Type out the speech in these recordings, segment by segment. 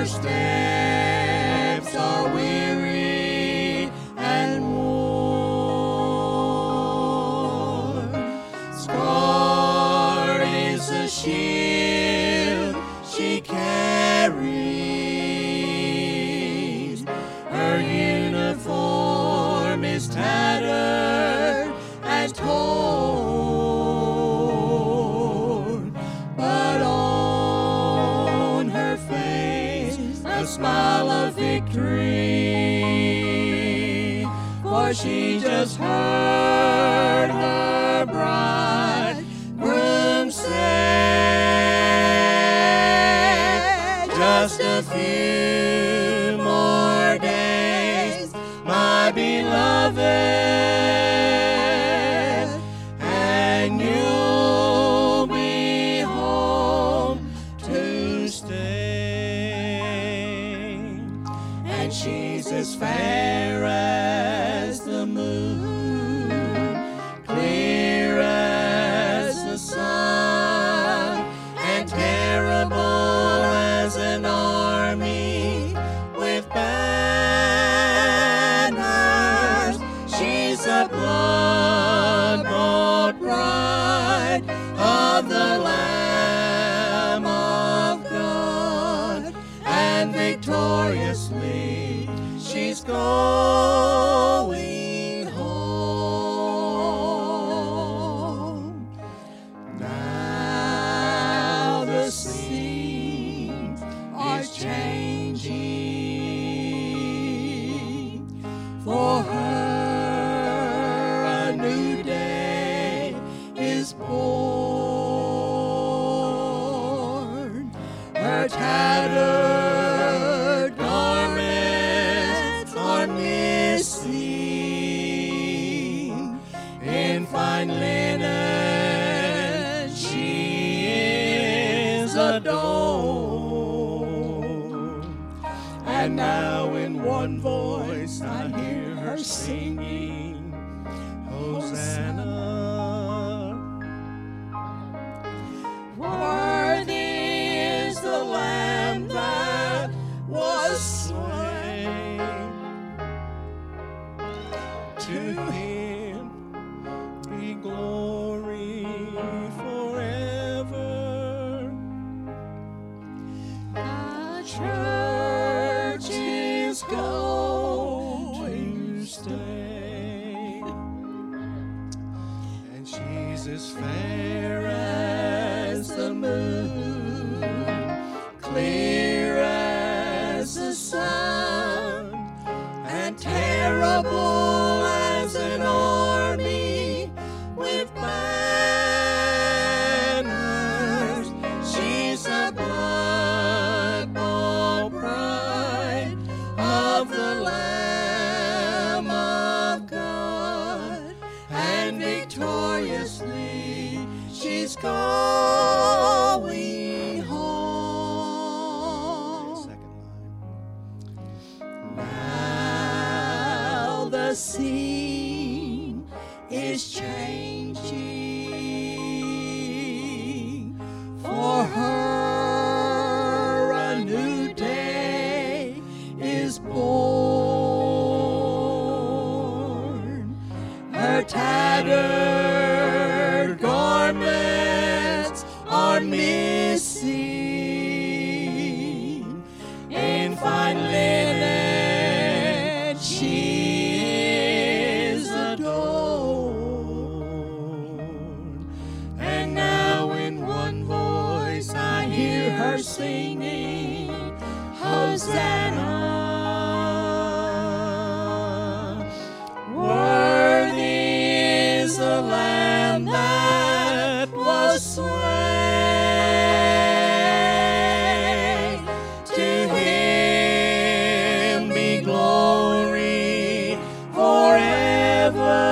steps are weary and worn. Scarred is the shield she carries. Her uniform is tattered and torn, but on her face a smile of victory, for she just heard her bridegroom say, just a few more days, my beloved, and you'll be home to stay. And she's as fair as the moon, clear as the sun, and terrible as an army with banners. She's a blood-bought bride of the Lamb of God, and victoriously she's going home. Now the scenes are changing for her. A new day is born. Her tattered garments are missing. In fine linen she is adorned. And now in one voice I hear her singing, Hosanna. Worthy is the Lamb that was slain. To him be glory forever. The church is going to stay, and she's as fair as the moon, clear as the sun, and terrible as an army with banners. She's a blood-bought bride of the Lamb of God, and victoriously she's going home. Second line. Now the scene is changing for her. A new day is born. Her tattered garments are missing. In fine linen she is adorned. And now in one voice I hear her singing, Hosanna. Worthy is the Lamb that was slain. To him be glory forever.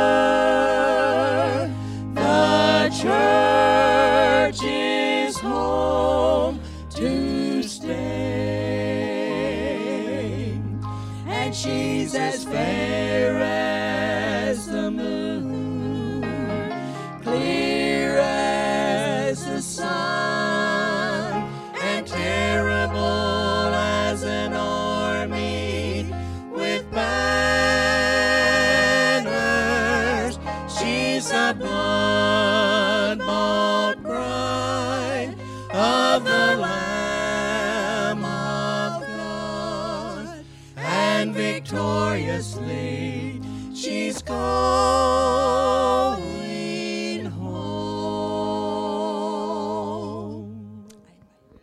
The church is home to stay, and she's as fair as the moon, clear as the sun, and terrible the blood-bought bride of the Lamb of God, and victoriously she's gone.